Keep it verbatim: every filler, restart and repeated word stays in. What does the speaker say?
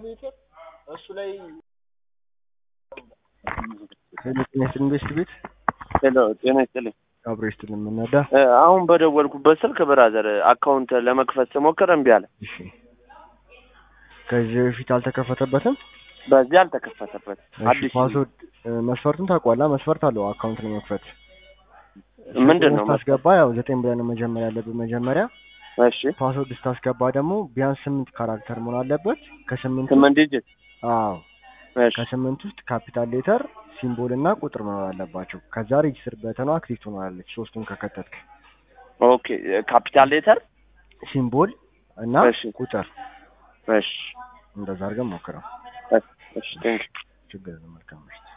ሜትር እሱ ላይ ከዚህ ኢንቨስት ቤት ሄሎ ጤና ይስጥልኝ አብሬስት ለምንነዳ አሁን በደወልኩበት ስልክ ብራዘር አካውንት ለመክፈት ስሞክር እምቢ አለ እሺ ከዚህ በፊት አልተከፈተበትም በዚህ አልተከፈተበት አዲስ ፓስወርድ መስፈርቱን ታውቃለህ መስፈርት አለው አካውንት ለመክፈት ምንድነው ማስገባ ያው ዘጠኝ ብለን መጀመሪያ ያለብን መጀመሪያ እሺ ፓስወርድ ስታስገባ ደግሞ ቢያንስ ስምንት ካራክተር መሆን አለበት ከስምንት ስምንት ዲጂት አዎ እሺ ከስምንት ውስጥ ካፒታል ሌተር ሲምቦል እና ቁጥር መኖር አለባቸው ከዛ ሬጂስተር በተኑ አክቲቭ ትሆናለች ሶስቱን ከከተትክ ኦኬ ካፒታል ሌተር ሲምቦል እና ቁጥር እሺ እንደዛ አድርገን ሞክረው እሺ ቴንክ ችግር የለም መልካም